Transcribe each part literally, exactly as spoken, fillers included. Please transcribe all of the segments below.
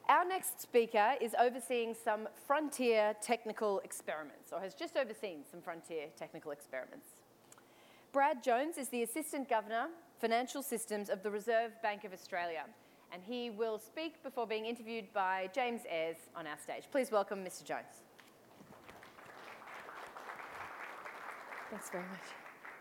Our next speaker is overseeing some frontier technical experiments, or has just overseen some frontier technical experiments. Brad Jones is the Assistant Governor, Financial Systems of the Reserve Bank of Australia, and he will speak before being interviewed by James Ayres on our stage. Please welcome Mister Jones. Thanks very much.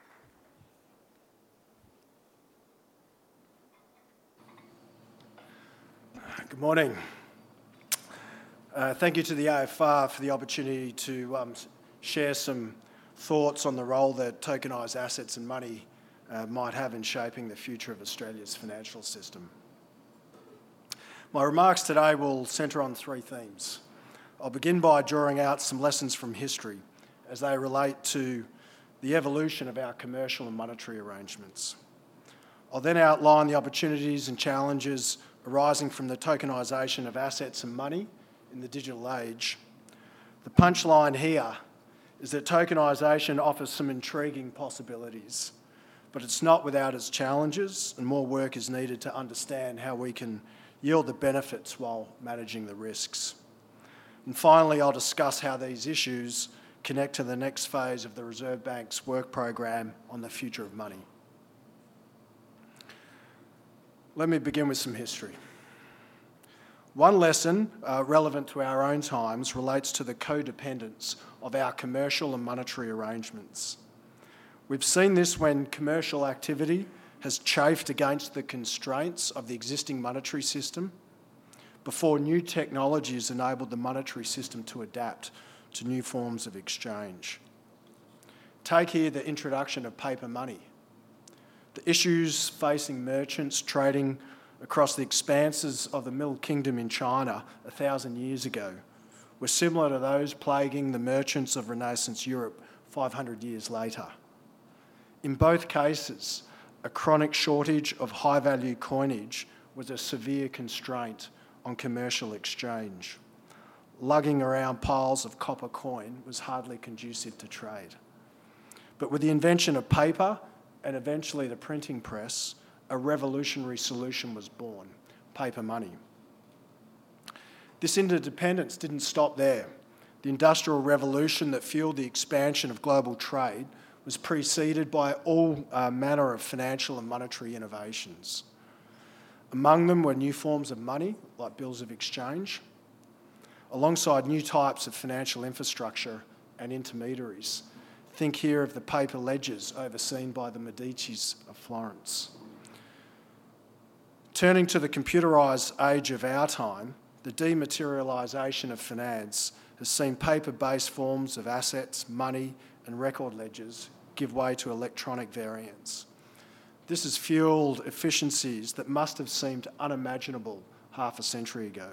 Good morning. Uh, thank you to the A F R for the opportunity to um, share some thoughts on the role that tokenised assets and money uh, might have in shaping the future of Australia's financial system. My remarks today will centre on three themes. I'll begin by drawing out some lessons from history as they relate to the evolution of our commercial and monetary arrangements. I'll then outline the opportunities and challenges arising from the tokenisation of assets and money in the digital age. The punchline here is that tokenisation offers some intriguing possibilities, but it's not without its challenges, and more work is needed to understand how we can yield the benefits while managing the risks. And finally, I'll discuss how these issues connect to the next phase of the Reserve Bank's work program on the future of money. Let me begin with some history. One lesson uh, relevant to our own times relates to the codependence of our commercial and monetary arrangements. We've seen this when commercial activity has chafed against the constraints of the existing monetary system before new technologies enabled the monetary system to adapt to new forms of exchange. Take here the introduction of paper money. The issues facing merchants trading across the expanses of the Middle Kingdom in China a thousand years ago were similar to those plaguing the merchants of Renaissance Europe five hundred years later. In both cases, a chronic shortage of high-value coinage was a severe constraint on commercial exchange. Lugging around piles of copper coin was hardly conducive to trade. But with the invention of paper and eventually the printing press, a revolutionary solution was born: paper money. This interdependence didn't stop there. The Industrial Revolution that fueled the expansion of global trade was preceded by all uh, manner of financial and monetary innovations. Among them were new forms of money, like bills of exchange, alongside new types of financial infrastructure and intermediaries. Think here of the paper ledgers overseen by the Medicis of Florence. Turning to the computerised age of our time, the dematerialisation of finance has seen paper-based forms of assets, money and record ledgers give way to electronic variants. This has fuelled efficiencies that must have seemed unimaginable half a century ago.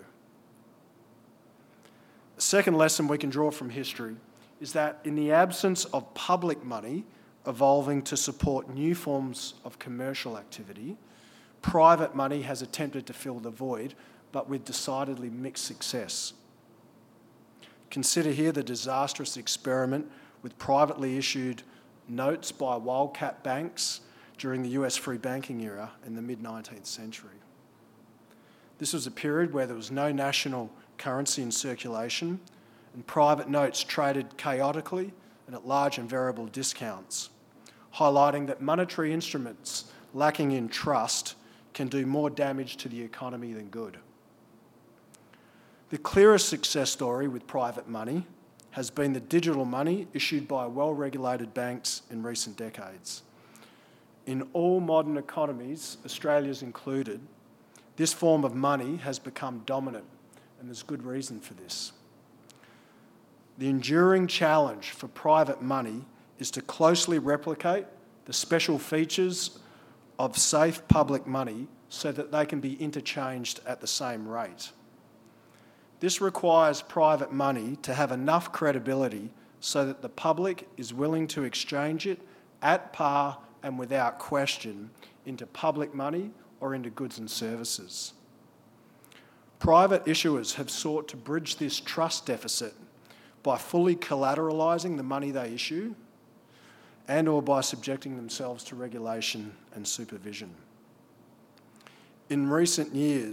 A second lesson we can draw from history is that in the absence of public money evolving to support new forms of commercial activity, private money has attempted to fill the void, but with decidedly mixed success. Consider here the disastrous experiment with privately issued notes by wildcat banks during the U S free banking era in the mid nineteenth century. This was a period where there was no national currency in circulation, and private notes traded chaotically and at large and variable discounts, highlighting that monetary instruments lacking in trust can do more damage to the economy than good. The clearest success story with private money has been the digital money issued by well-regulated banks in recent decades. In all modern economies, Australia's included, this form of money has become dominant, and there's good reason for this. The enduring challenge for private money is to closely replicate the special features of safe public money so that they can be interchanged at the same rate. This requires private money to have enough credibility so that the public is willing to exchange it at par and without question into public money or into goods and services. Private issuers have sought to bridge this trust deficit by fully collateralising the money they issue and or by subjecting themselves to regulation and supervision. In recent years,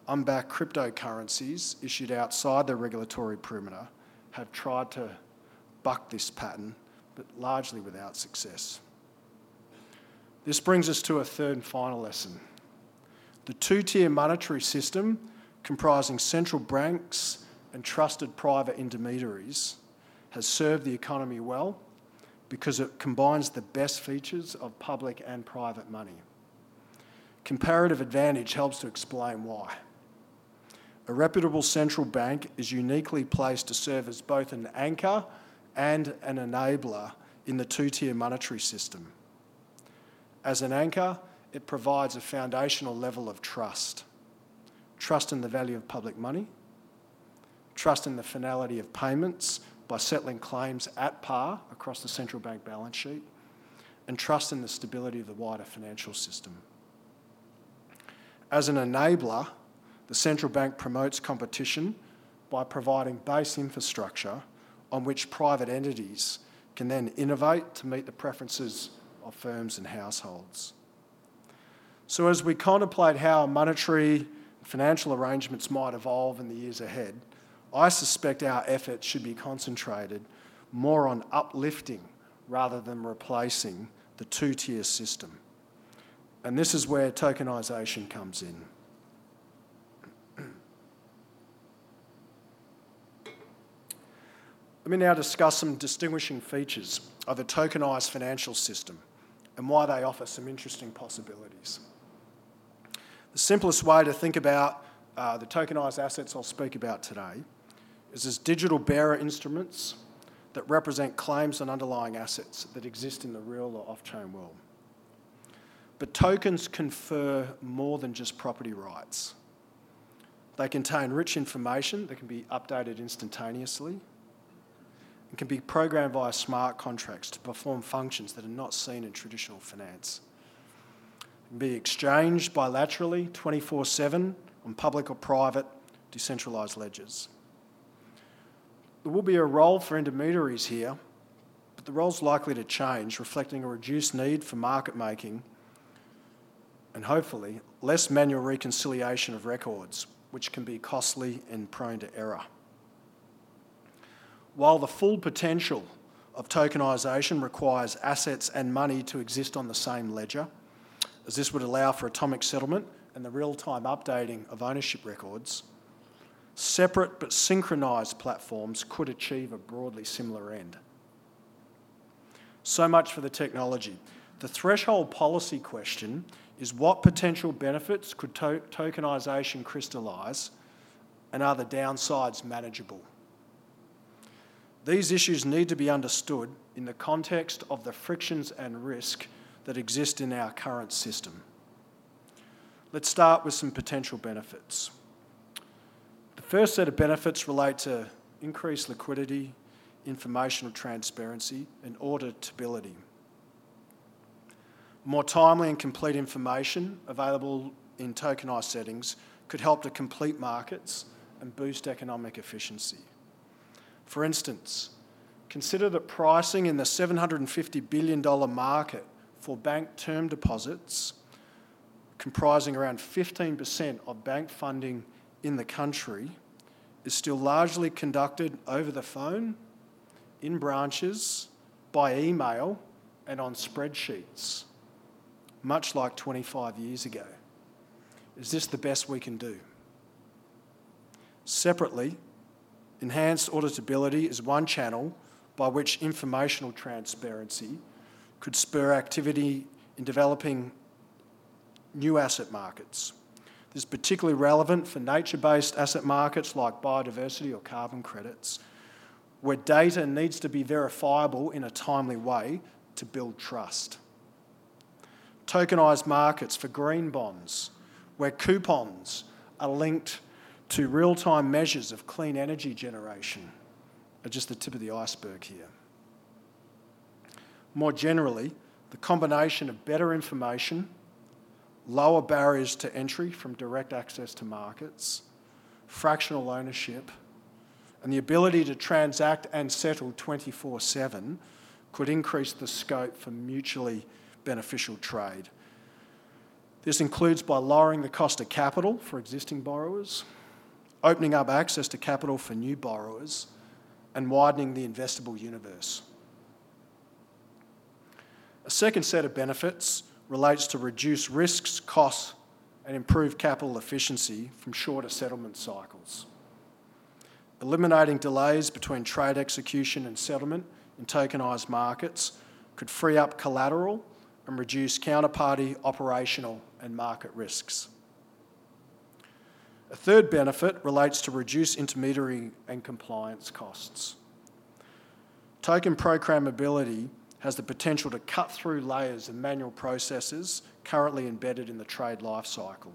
unbacked cryptocurrencies issued outside the regulatory perimeter have tried to buck this pattern, but largely without success. This brings us to a third and final lesson. The two-tier monetary system, comprising central banks and trusted private intermediaries, has served the economy well because it combines the best features of public and private money. Comparative advantage helps to explain why. A reputable central bank is uniquely placed to serve as both an anchor and an enabler in the two-tier monetary system. As an anchor, it provides a foundational level of trust. Trust in the value of public money, trust in the finality of payments by settling claims at par across the central bank balance sheet, and trust in the stability of the wider financial system. As an enabler, the central bank promotes competition by providing base infrastructure on which private entities can then innovate to meet the preferences of firms and households. So as we contemplate how monetary and financial arrangements might evolve in the years ahead, I suspect our efforts should be concentrated more on uplifting rather than replacing the two-tier system. And this is where tokenisation comes in. Let me now discuss some distinguishing features of a tokenised financial system and why they offer some interesting possibilities. The simplest way to think about uh, the tokenised assets I'll speak about today is as digital bearer instruments that represent claims on underlying assets that exist in the real or off-chain world. But tokens confer more than just property rights. They contain rich information that can be updated instantaneously and can be programmed via smart contracts to perform functions that are not seen in traditional finance. It can be exchanged bilaterally twenty-four seven on public or private decentralised ledgers. There will be a role for intermediaries here, but the role's likely to change, reflecting a reduced need for market making and hopefully less manual reconciliation of records, which can be costly and prone to error. While the full potential of tokenisation requires assets and money to exist on the same ledger, as this would allow for atomic settlement and the real-time updating of ownership records, separate but synchronised platforms could achieve a broadly similar end. So much for the technology. The threshold policy question is what potential benefits could to- tokenisation crystallise, and are the downsides manageable? These issues need to be understood in the context of the frictions and risk that exist in our current system. Let's start with some potential benefits. The first set of benefits relate to increased liquidity, informational transparency, and auditability. More timely and complete information available in tokenised settings could help to complete markets and boost economic efficiency. For instance, consider that pricing in the seven hundred fifty billion dollars market for bank term deposits, comprising around fifteen percent of bank funding in the country, is still largely conducted over the phone, in branches, by email, and on spreadsheets, much like twenty-five years ago. Is this the best we can do? Separately, enhanced auditability is one channel by which informational transparency could spur activity in developing new asset markets. This is particularly relevant for nature-based asset markets like biodiversity or carbon credits, where data needs to be verifiable in a timely way to build trust. Tokenised markets for green bonds, where coupons are linked to real-time measures of clean energy generation, are just the tip of the iceberg here. More generally, the combination of better information, lower barriers to entry from direct access to markets, fractional ownership, and the ability to transact and settle twenty-four seven could increase the scope for mutually beneficial trade. This includes by lowering the cost of capital for existing borrowers, opening up access to capital for new borrowers, and widening the investable universe. A second set of benefits relates to reduced risks, costs, and improved capital efficiency from shorter settlement cycles. Eliminating delays between trade execution and settlement in tokenised markets could free up collateral and reduce counterparty, operational and market risks. A third benefit relates to reduced intermediary and compliance costs. Token programmability has the potential to cut through layers of manual processes currently embedded in the trade lifecycle.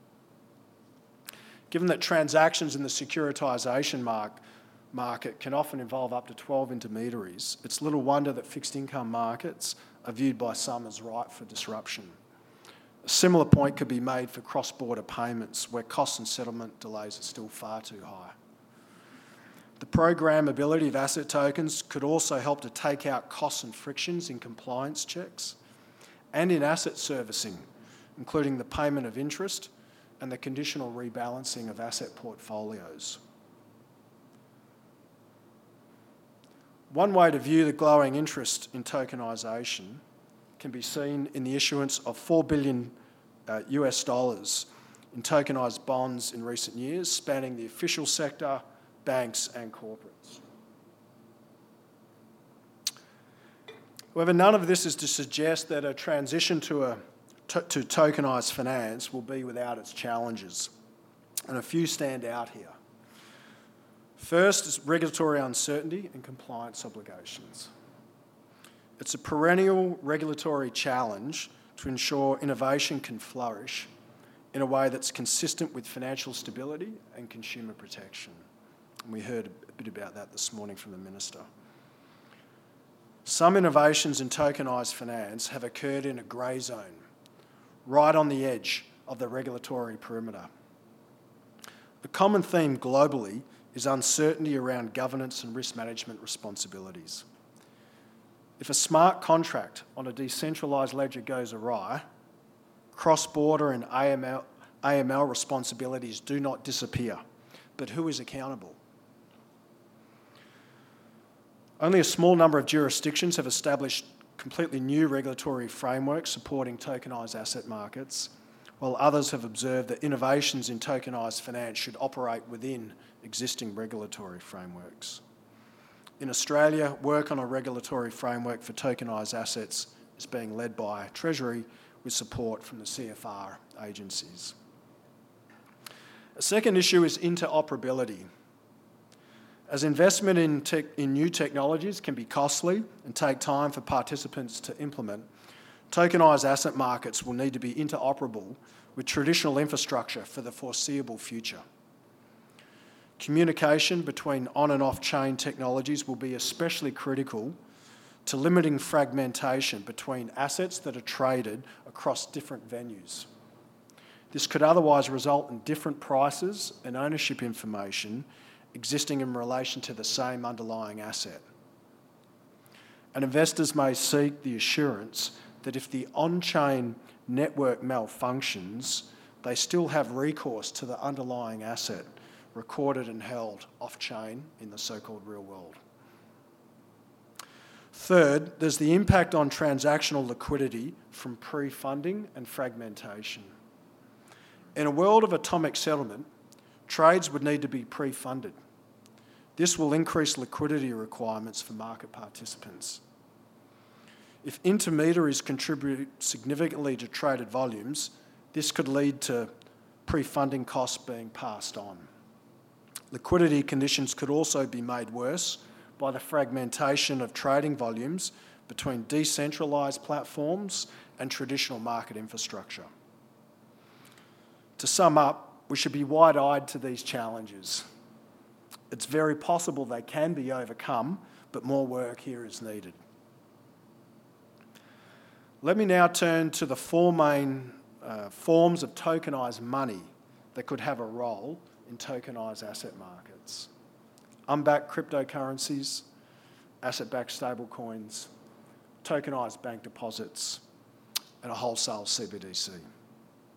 Given that transactions in the securitisation mark, market can often involve up to twelve intermediaries, it's little wonder that fixed income markets are viewed by some as ripe for disruption. A similar point could be made for cross-border payments, where costs and settlement delays are still far too high. The programmability of asset tokens could also help to take out costs and frictions in compliance checks and in asset servicing, including the payment of interest and the conditional rebalancing of asset portfolios. One way to view the growing interest in tokenisation can be seen in the issuance of four billion uh, U S dollars in tokenised bonds in recent years, spanning the official sector, banks and corporates. However, none of this is to suggest that a transition to, a, to, to tokenised finance will be without its challenges, and a few stand out here. First is regulatory uncertainty and compliance obligations. It's a perennial regulatory challenge to ensure innovation can flourish in a way that's consistent with financial stability and consumer protection. And we heard a bit about that this morning from the Minister. Some innovations in tokenised finance have occurred in a grey zone, right on the edge of the regulatory perimeter. The common theme globally is uncertainty around governance and risk management responsibilities. If a smart contract on a decentralised ledger goes awry, cross-border and A M L, A M L responsibilities do not disappear, but who is accountable? Only a small number of jurisdictions have established completely new regulatory frameworks supporting tokenised asset markets, while others have observed that innovations in tokenised finance should operate within existing regulatory frameworks. In Australia, work on a regulatory framework for tokenised assets is being led by Treasury with support from the C F R agencies. A second issue is interoperability. As investment in, tech, in new technologies can be costly and take time for participants to implement, tokenised asset markets will need to be interoperable with traditional infrastructure for the foreseeable future. Communication between on and off-chain technologies will be especially critical to limiting fragmentation between assets that are traded across different venues. This could otherwise result in different prices and ownership information existing in relation to the same underlying asset. And investors may seek the assurance that if the on-chain network malfunctions, they still have recourse to the underlying asset recorded and held off-chain in the so-called real world. Third, there's the impact on transactional liquidity from pre-funding and fragmentation. In a world of atomic settlement, trades would need to be pre-funded. This will increase liquidity requirements for market participants. If intermediaries contribute significantly to traded volumes, this could lead to pre-funding costs being passed on. Liquidity conditions could also be made worse by the fragmentation of trading volumes between decentralised platforms and traditional market infrastructure. To sum up, we should be wide-eyed to these challenges. It's very possible they can be overcome, but more work here is needed. Let me now turn to the four main uh, forms of tokenised money that could have a role in tokenised asset markets. Unbacked cryptocurrencies, asset-backed stablecoins, tokenised bank deposits, and a wholesale C B D C.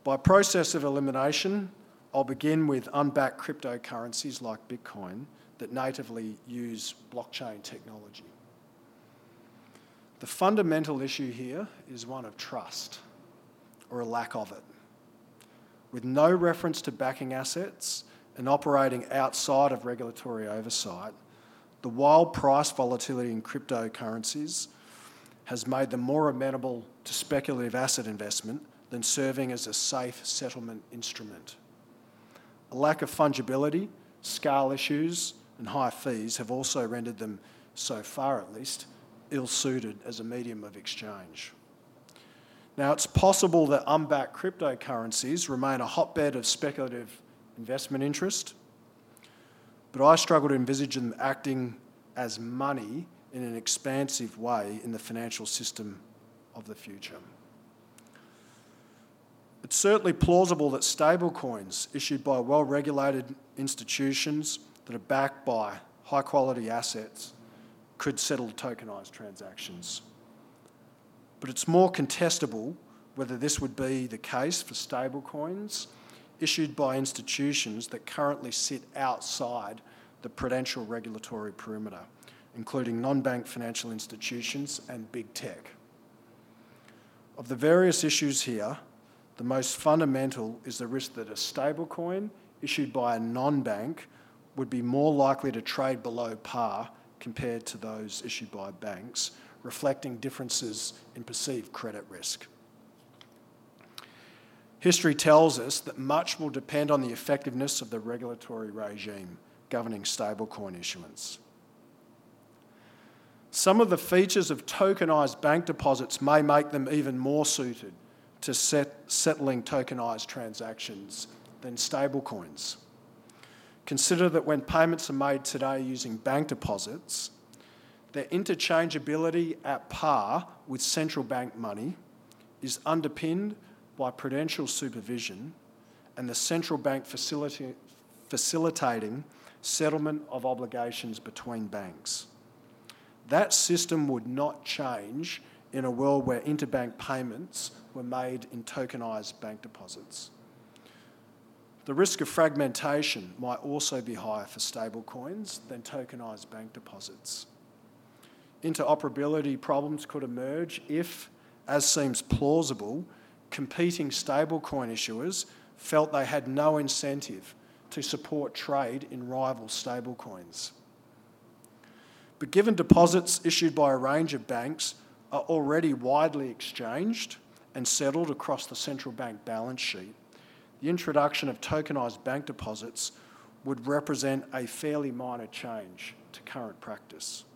By process of elimination, I'll begin with unbacked cryptocurrencies like Bitcoin that natively use blockchain technology. The fundamental issue here is one of trust, or a lack of it. With no reference to backing assets and operating outside of regulatory oversight, the wild price volatility in cryptocurrencies has made them more amenable to speculative asset investment than serving as a safe settlement instrument. A lack of fungibility, scale issues, and high fees have also rendered them, so far at least, ill-suited as a medium of exchange. Now, it's possible that unbacked cryptocurrencies remain a hotbed of speculative investment interest, but I struggle to envisage them acting as money in an expansive way in the financial system of the future. It's certainly plausible that stablecoins issued by well-regulated institutions that are backed by high-quality assets could settle tokenised transactions. But it's more contestable whether this would be the case for stablecoins issued by institutions that currently sit outside the prudential regulatory perimeter, including non-bank financial institutions and big tech. Of the various issues here, the most fundamental is the risk that a stablecoin issued by a non-bank would be more likely to trade below par compared to those issued by banks, reflecting differences in perceived credit risk. History tells us that much will depend on the effectiveness of the regulatory regime governing stablecoin issuance. Some of the features of tokenised bank deposits may make them even more suited to set, settling tokenised transactions than stablecoins. Consider that when payments are made today using bank deposits, their interchangeability at par with central bank money is underpinned by prudential supervision and the central bank facilita- facilitating settlement of obligations between banks. That system would not change in a world where interbank payments were made in tokenised bank deposits. The risk of fragmentation might also be higher for stablecoins than tokenised bank deposits. Interoperability problems could emerge if, as seems plausible, competing stablecoin issuers felt they had no incentive to support trade in rival stablecoins. But given deposits issued by a range of banks are already widely exchanged and settled across the central bank balance sheet, the introduction of tokenised bank deposits would represent a fairly minor change to current practice.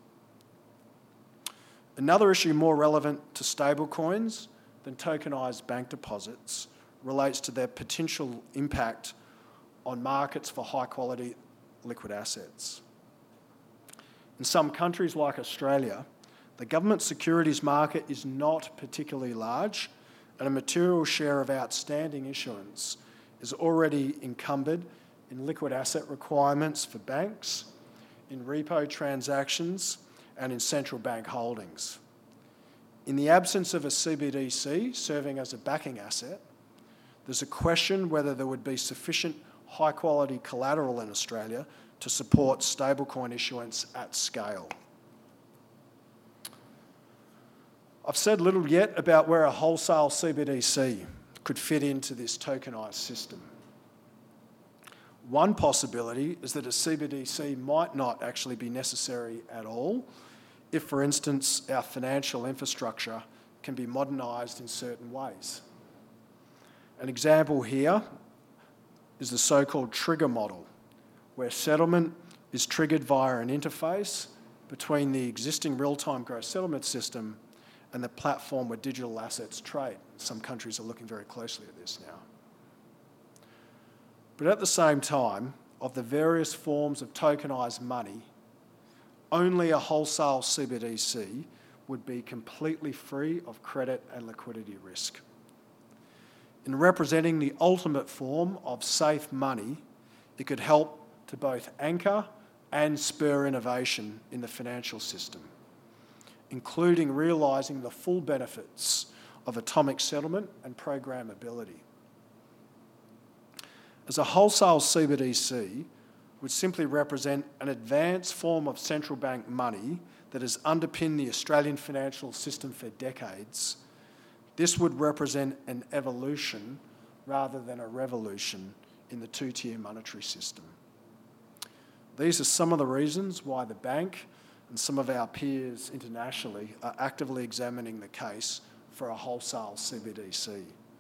Another issue more relevant to stablecoins than tokenised bank deposits relates to their potential impact on markets for high-quality liquid assets. In some countries like Australia, the government securities market is not particularly large, and a material share of outstanding issuance is already encumbered in liquid asset requirements for banks, in repo transactions, and in central bank holdings. In the absence of a C B D C serving as a backing asset, there's a question whether there would be sufficient high-quality collateral in Australia to support stablecoin issuance at scale. I've said little yet about where a wholesale C B D C could fit into this tokenised system. One possibility is that a C B D C might not actually be necessary at all if, for instance, our financial infrastructure can be modernised in certain ways. An example here is the so-called trigger model, where settlement is triggered via an interface between the existing real-time gross settlement system and the platform where digital assets trade. Some countries are looking very closely at this now. But at the same time, of the various forms of tokenised money, only a wholesale C B D C would be completely free of credit and liquidity risk. In representing the ultimate form of safe money, it could help to both anchor and spur innovation in the financial system, including realising the full benefits of atomic settlement and programmability. as a wholesale C B D C would simply represent an advanced form of central bank money that has underpinned the Australian financial system for decades. This would represent an evolution rather than a revolution in the two-tier monetary system. These are some of the reasons why the bank and some of our peers internationally are actively examining the case for a wholesale C B D C.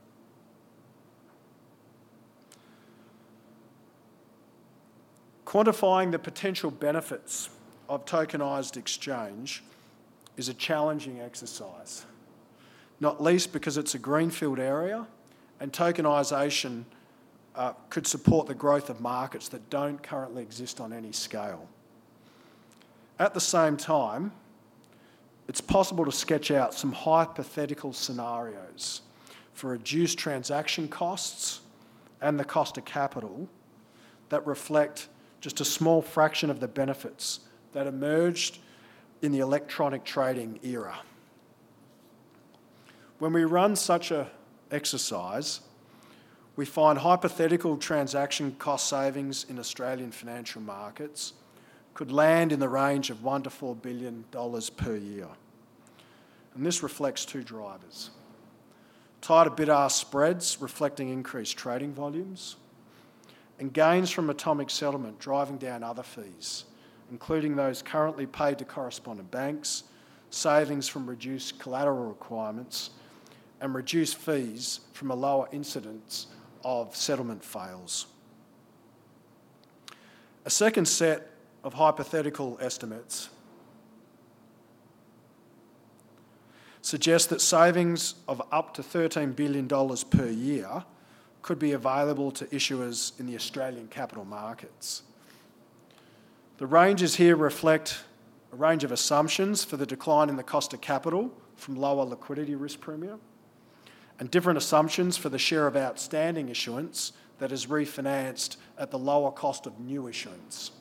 Quantifying the potential benefits of tokenised exchange is a challenging exercise, not least because it's a greenfield area and tokenisation uh, could support the growth of markets that don't currently exist on any scale. At the same time, it's possible to sketch out some hypothetical scenarios for reduced transaction costs and the cost of capital that reflect just a small fraction of the benefits that emerged in the electronic trading era. When we run such an exercise, we find hypothetical transaction cost savings in Australian financial markets could land in the range of one to four billion dollars per year. And this reflects two drivers. Tighter bid-ask spreads reflecting increased trading volumes, and gains from atomic settlement driving down other fees, including those currently paid to correspondent banks, savings from reduced collateral requirements, and reduced fees from a lower incidence of settlement fails. A second set of hypothetical estimates suggests that savings of up to thirteen billion dollars per year could be available to issuers in the Australian capital markets. The ranges here reflect a range of assumptions for the decline in the cost of capital from lower liquidity risk premium, and different assumptions for the share of outstanding issuance that is refinanced at the lower cost of new issuance.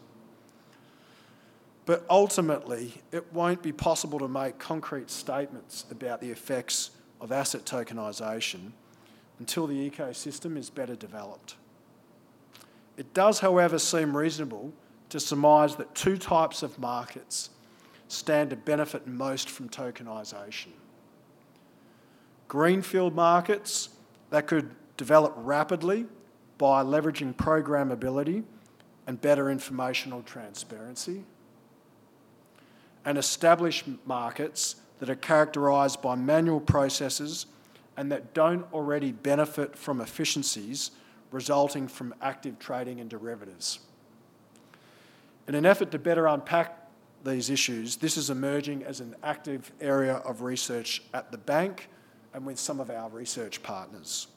But ultimately, it won't be possible to make concrete statements about the effects of asset tokenisation until the ecosystem is better developed. It does, however, seem reasonable to surmise that two types of markets stand to benefit most from tokenisation. Greenfield markets that could develop rapidly by leveraging programmability and better informational transparency, and established markets that are characterised by manual processes and that don't already benefit from efficiencies resulting from active trading and derivatives. In an effort to better unpack these issues, this is emerging as an active area of research at the bank and with some of our research partners.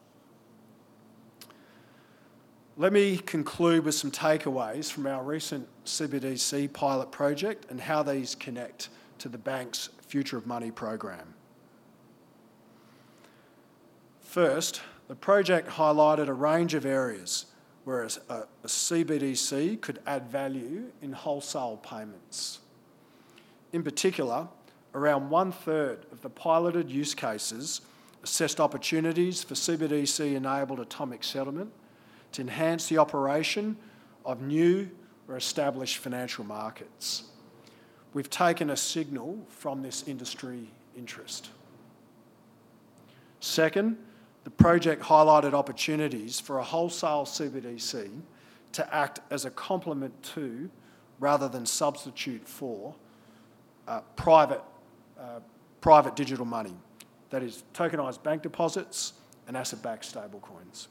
Let me conclude with some takeaways from our recent C B D C pilot project and how these connect to the bank's Future of Money program. First, the project highlighted a range of areas where a, a C B D C could add value in wholesale payments. In particular, around one-third of the piloted use cases assessed opportunities for C B D C-enabled atomic settlement to enhance the operation of new or established financial markets. We've taken a signal from this industry interest. Second, the project highlighted opportunities for a wholesale C B D C to act as a complement to, rather than substitute for, uh, private, uh, private digital money, that is, tokenised bank deposits and asset-backed stablecoins.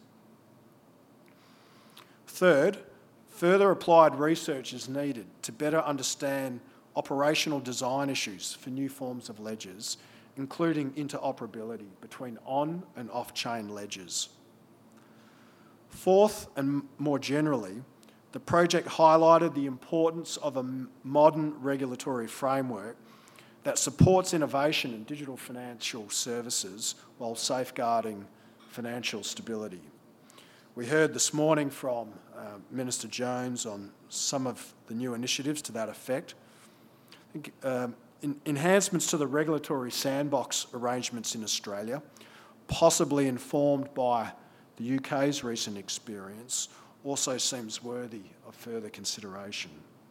Third, further applied research is needed to better understand operational design issues for new forms of ledgers, including interoperability between on and off-chain ledgers. Fourth, and more generally, the project highlighted the importance of a modern regulatory framework that supports innovation in digital financial services while safeguarding financial stability. We heard this morning from uh, Minister Jones on some of the new initiatives to that effect. I think, um, in, enhancements to the regulatory sandbox arrangements in Australia, possibly informed by the U K's recent experience also seems worthy of further consideration.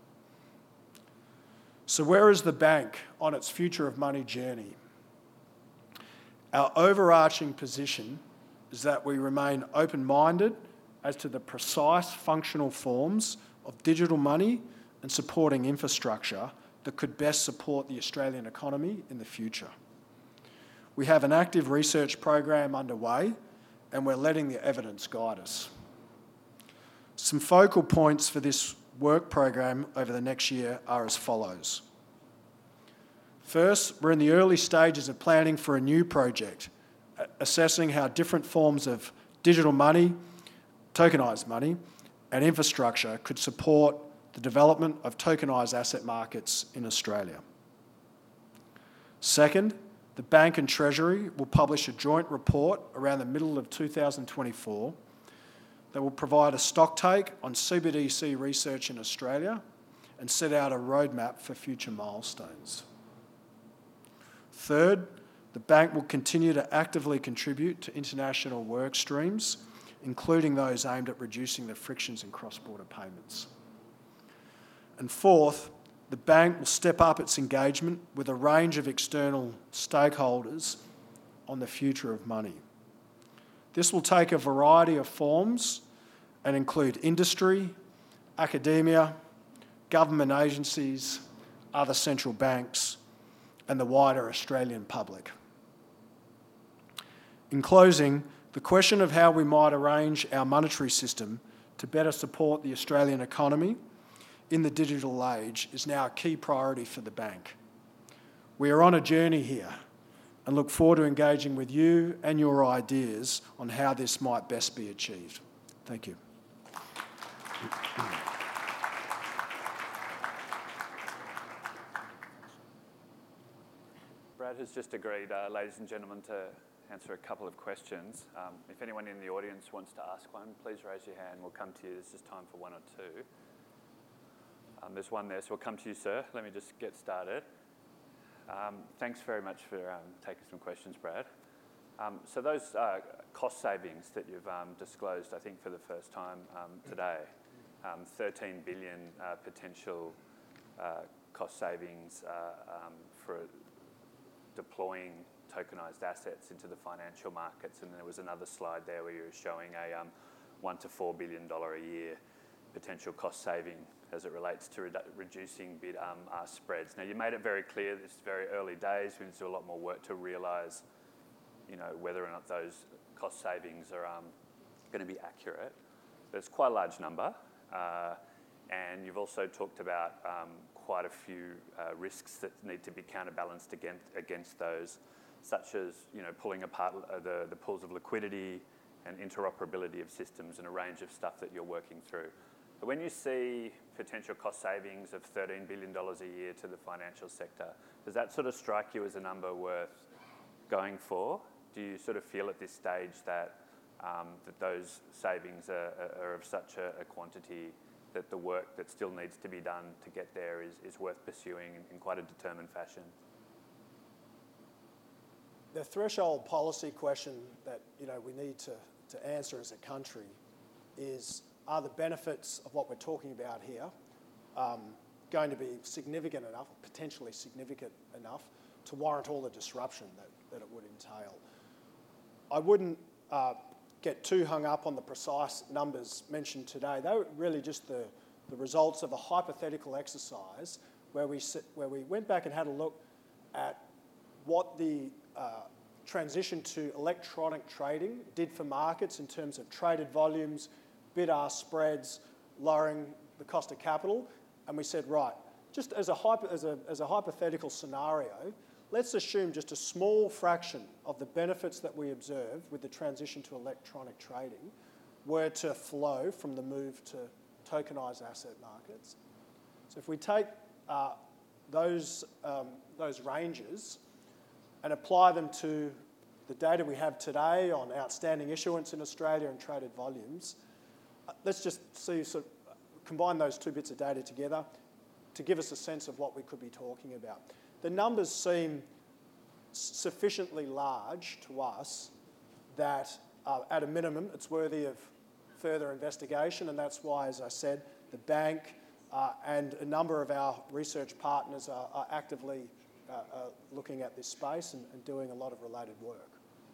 So where is the bank on its future of money journey? Our overarching position is that we remain open-minded as to the precise functional forms of digital money and supporting infrastructure that could best support the Australian economy in the future. We have an active research program underway, and we're letting the evidence guide us. Some focal points for this work program over the next year are as follows. First, we're in the early stages of planning for a new project, assessing how different forms of digital money, tokenised money, and infrastructure could support the development of tokenised asset markets in Australia. Second, the Bank and Treasury will publish a joint report around the middle of two thousand twenty-four that will provide a stocktake on C B D C research in Australia and set out a roadmap for future milestones. Third, the Bank will continue to actively contribute to international work streams, including those aimed at reducing the frictions in cross-border payments. And fourth, the Bank will step up its engagement with a range of external stakeholders on the future of money. This will take a variety of forms and include industry, academia, government agencies, other central banks, and the wider Australian public. In closing, the question of how we might arrange our monetary system to better support the Australian economy in the digital age is now a key priority for the Bank. We are on a journey here and look forward to engaging with you and your ideas on how this might best be achieved. Thank you. Brad has just agreed, uh, ladies and gentlemen, to answer a couple of questions. Um, if anyone in the audience wants to ask one, please raise your hand. We'll come to you. This is time for one or two. Um, there's one there, so we'll come to you, sir. Let me just get started. Um, thanks very much for um, taking some questions, Brad. Um, so those uh, cost savings that you've um, disclosed, I think for the first time um, today, um, thirteen billion uh, potential uh, cost savings uh, um, for deploying tokenised assets into the financial markets, and there was another slide there where you were showing a um, one to four billion dollar a year potential cost saving as it relates to redu reducing bid um, uh, spreads. Now, you made it very clear this is very early days. We need to do a lot more work to realise, you know, whether or not those cost savings are um, going to be accurate. But it's quite a large number, uh, and you've also talked about um, quite a few uh, risks that need to be counterbalanced against against those, such as, you know, pulling apart uh, the the pools of liquidity and interoperability of systems and a range of stuff that you're working through. But when you see potential cost savings of thirteen billion dollars a year to the financial sector, does that sort of strike you as a number worth going for? Do you sort of feel at this stage that um, that those savings are, are of such a, a quantity that the work that still needs to be done to get there is, is worth pursuing in, in quite a determined fashion? The threshold policy question that, you know, we need to, to answer as a country is, are the benefits of what we're talking about here um, going to be significant enough, potentially significant enough, to warrant all the disruption that, that it would entail? I wouldn't uh, get too hung up on the precise numbers mentioned today. They were really just the, the results of a hypothetical exercise where we, sit, where we went back and had a look at what the uh, transition to electronic trading did for markets in terms of traded volumes, bid-ask spreads, lowering the cost of capital. And we said, right, just as a, hypo, as a, as a hypothetical scenario, let's assume just a small fraction of the benefits that we observe with the transition to electronic trading were to flow from the move to tokenised asset markets. So if we take uh, those, um, those ranges and apply them to the data we have today on outstanding issuance in Australia and traded volumes, uh, let's just see, sort of combine those two bits of data together to give us a sense of what we could be talking about. The numbers seem sufficiently large to us that uh, at a minimum, it's worthy of further investigation, and that's why, as I said, the bank uh, and a number of our research partners are, are actively uh, uh, looking at this space and, and doing a lot of related work.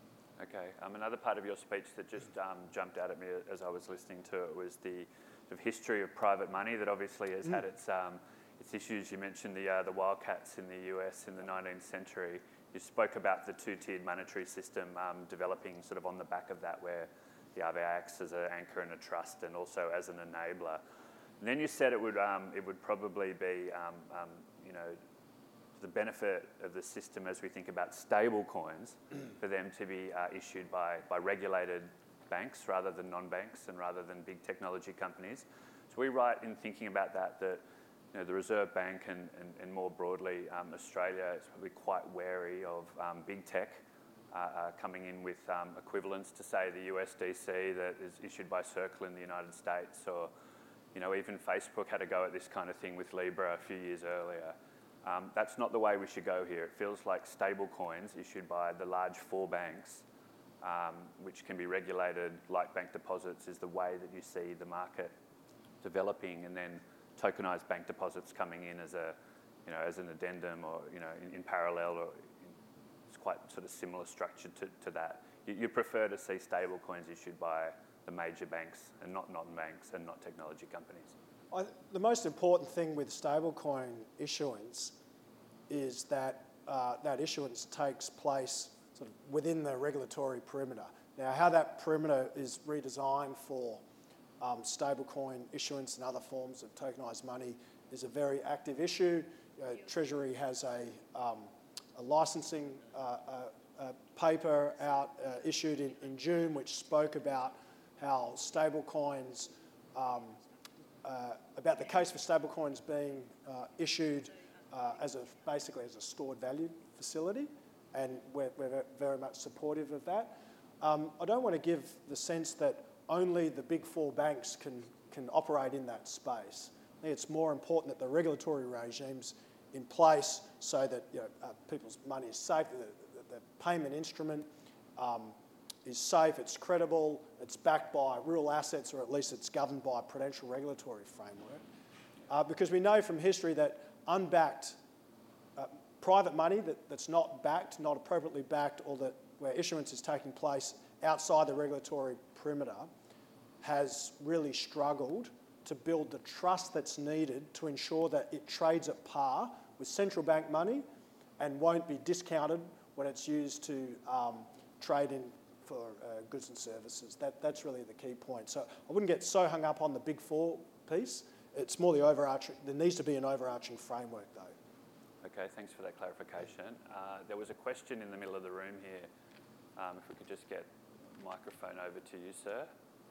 Okay. Um, another part of your speech that just um, jumped out at me as I was listening to it was the sort of history of private money that obviously has mm. had its um, its issues. You mentioned the uh, the wildcats in the U S in the nineteenth century. You spoke about the two-tiered monetary system um, developing sort of on the back of that, where the R B A acts as an anchor and a trust, and also as an enabler. And then you said it would um, it would probably be um, um, you know, the benefit of the system as we think about stable coins for them to be uh, issued by, by regulated banks rather than non-banks and rather than big technology companies. So we write in thinking about that that you know, the Reserve Bank and, and, and more broadly um, Australia is probably quite wary of um, big tech uh, uh, coming in with um, equivalents to, say, the U S D C that is issued by Circle in the United States, or you know, even Facebook had a go at this kind of thing with Libra a few years earlier. Um, that's not the way we should go here. It feels like stable coins issued by the large four banks, um, which can be regulated like bank deposits, is the way that you see the market developing, and then tokenised bank deposits coming in as a, you know, as an addendum, or you know, in, in parallel, or in, it's quite sort of similar structure to, to that. You, you prefer to see stable coins issued by the major banks and not non-banks and not technology companies. I, the most important thing with stablecoin issuance is that uh, that issuance takes place sort of within the regulatory perimeter. Now, how that perimeter is redesigned for um, stablecoin issuance and other forms of tokenised money is a very active issue. Uh, Treasury has a, um, a licensing uh, uh, uh, paper out uh, issued in, in June, which spoke about how stablecoins um, Uh, about the case for stablecoins being uh, issued uh, as a basically as a stored value facility, and we're, we're very much supportive of that. Um, I don't want to give the sense that only the big four banks can can operate in that space. I think it's more important that the regulatory regimes in place so that you know, uh, people's money is safe, the, the, the payment instrument um, is safe, it's credible, it's backed by real assets, or at least it's governed by a prudential regulatory framework. Uh, because we know from history that unbacked uh, private money that, that's not backed, not appropriately backed, or that where issuance is taking place outside the regulatory perimeter has really struggled to build the trust that's needed to ensure that it trades at par with central bank money and won't be discounted when it's used to um, trade in for uh, goods and services. That, that's really the key point. So I wouldn't get so hung up on the big four piece. It's more the overarching, there needs to be an overarching framework though. Okay, thanks for that clarification. Uh, there was a question in the middle of the room here. Um, if we could just get the microphone over to you, sir.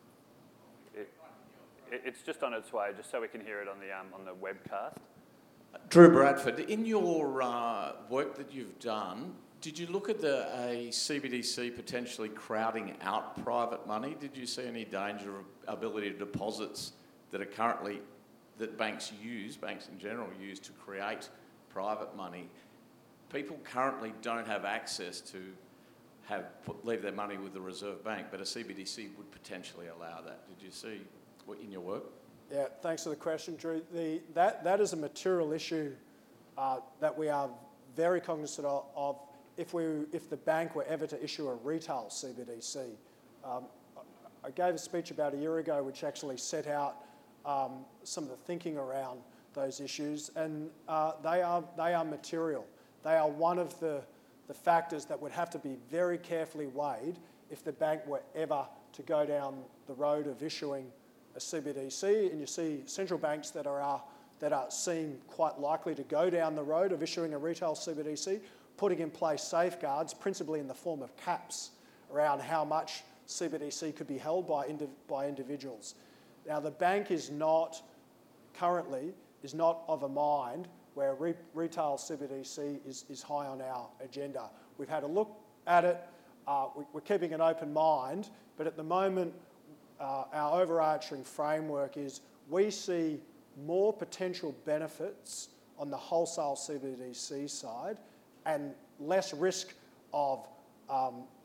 It, it, it's just on its way, just so we can hear it on the, um, on the webcast. Drew Bradford, in your uh, work that you've done, did you look at the a C B D C potentially crowding out private money? Did you see any danger of ability to deposits that are currently, that banks use, banks in general use to create private money? People currently don't have access to have put, leave their money with the Reserve Bank, but a C B D C would potentially allow that. Did you see what in your work? Yeah, thanks for the question, Drew. The, that, that is a material issue uh, that we are very cognizant of, of if, we, if the bank were ever to issue a retail C B D C. Um, I gave a speech about a year ago which actually set out um, some of the thinking around those issues, and uh, they, are, they are material. They are one of the, the factors that would have to be very carefully weighed if the bank were ever to go down the road of issuing a C B D C, and you see central banks that are, uh, that are seen quite likely to go down the road of issuing a retail C B D C, putting in place safeguards, principally in the form of caps, around how much C B D C could be held by, indiv by individuals. Now, the bank is not, currently, is not of a mind where re retail C B D C is, is high on our agenda. We've had a look at it, uh, we, we're keeping an open mind, but at the moment, uh, our overarching framework is we see more potential benefits on the wholesale C B D C side and less risk of um,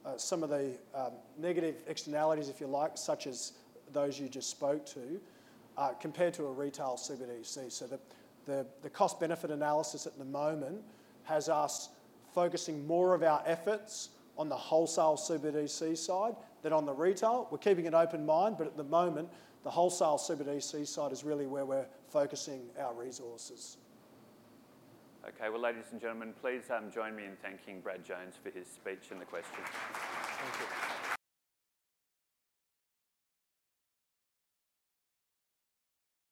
uh, some of the um, negative externalities, if you like, such as those you just spoke to, uh, compared to a retail C B D C. So the, the, the cost-benefit analysis at the moment has us focusing more of our efforts on the wholesale C B D C side than on the retail. We're keeping an open mind, but at the moment, the wholesale C B D C side is really where we're focusing our resources. Okay, well, ladies and gentlemen, please um, join me in thanking Brad Jones for his speech and the questions. Thank you.